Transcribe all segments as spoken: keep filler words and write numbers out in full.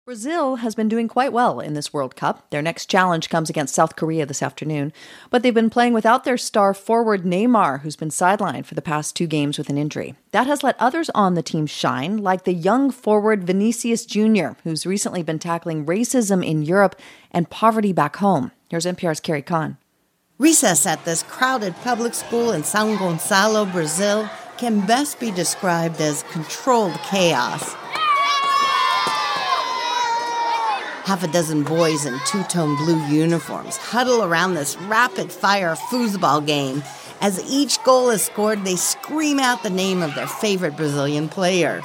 Brazil has been doing quite well in this World Cup. Their next challenge comes against South Korea this afternoon, but they've been playing without their star forward Neymar, who's been sidelined for the past two games with an injury. That has let others on the team shine, like the young forward Vinicius Junior, who's recently been tackling racism in Europe and poverty back home. Here's N P R's Carrie Kahn. Recess at this crowded public school in São Gonçalo, Brazil, can best be described as controlled chaos. Half a dozen boys in two-tone blue uniforms huddle around this rapid-fire foosball game. As each goal is scored, they scream out the name of their favorite Brazilian player.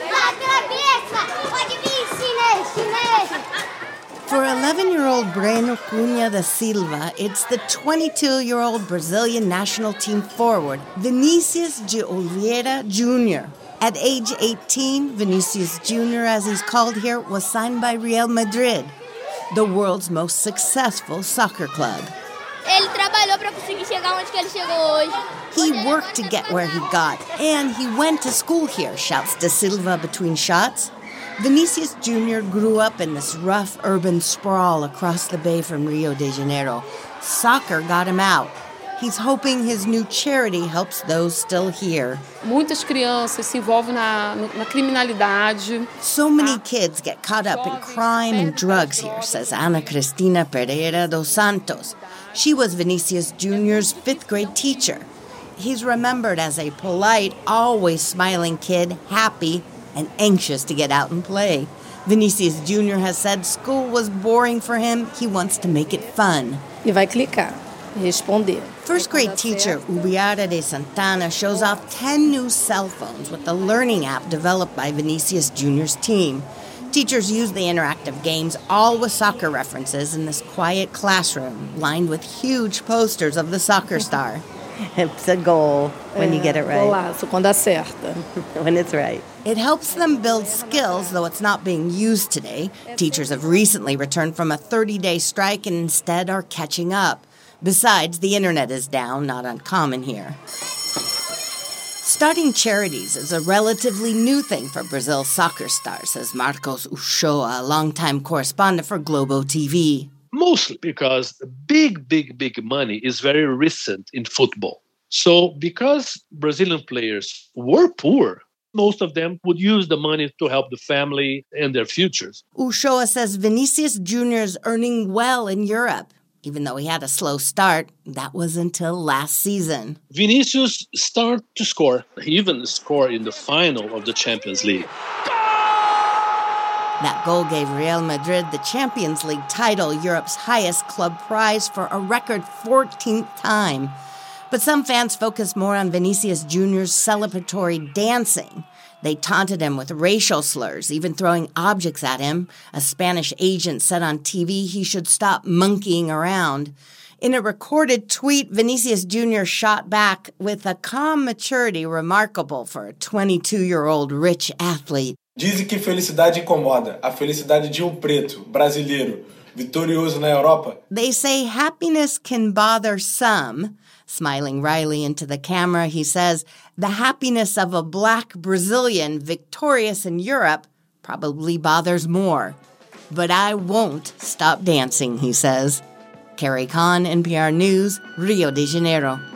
For eleven-year-old Breno Cunha da Silva, it's the twenty-two-year-old Brazilian national team forward, Vinicius de Oliveira Junior At age eighteen, Vinicius Junior, as he's called here, was signed by Real Madrid, the world's most successful soccer club. Ele trabalhou para conseguir chegar onde que ele chegou hoje. He worked to get where he got, and he went to school here, shouts Da Silva between shots. Vinicius Junior grew up in this rough urban sprawl across the bay from Rio de Janeiro. Soccer got him out. He's hoping his new charity helps those still here. Muitas crianças se envolvem na, na criminalidade. So many kids get caught up in crime and drugs here, says Ana Cristina Pereira dos Santos. She was Vinicius Junior's fifth grade teacher. He's remembered as a polite, always smiling kid, happy and anxious to get out and play. Vinicius Junior has said school was boring for him. He wants to make it fun. E vai clicar, responder. First grade teacher Ubiara de Santana shows off ten new cell phones with the learning app developed by Vinicius Junior's team. Teachers use the interactive games, all with soccer references, in this quiet classroom lined with huge posters of the soccer star. It's a goal when you get it right. Golaço, quando acerta. When it's right. It helps them build skills, though it's not being used today. Teachers have recently returned from a thirty-day strike and instead are catching up. Besides, the internet is down, not uncommon here. Starting charities is a relatively new thing for Brazil's soccer stars, says Marcos Uchoa, a longtime correspondent for Globo T V. Mostly because the big, big, big money is very recent in football. So because Brazilian players were poor, most of them would use the money to help the family and their futures. Uchoa says Vinicius Junior is earning well in Europe. Even though he had a slow start, that was until last season. Vinicius started to score. He even scored in the final of the Champions League. That goal gave Real Madrid the Champions League title, Europe's highest club prize, for a record fourteenth time. But some fans focus more on Vinicius Junior's celebratory dancing. They taunted him with racial slurs, even throwing objects at him. A Spanish agent said on T V he should stop monkeying around. In a recorded tweet, Vinicius Junior shot back with a calm maturity remarkable for a twenty-two-year-old rich athlete. Dizem que felicidade incomoda, a felicidade de um preto, brasileiro, vitorioso na Europa. They say happiness can bother some. Smiling wryly into the camera, he says, the happiness of a black Brazilian victorious in Europe probably bothers more. But I won't stop dancing, he says. Carrie Kahn, N P R News, Rio de Janeiro.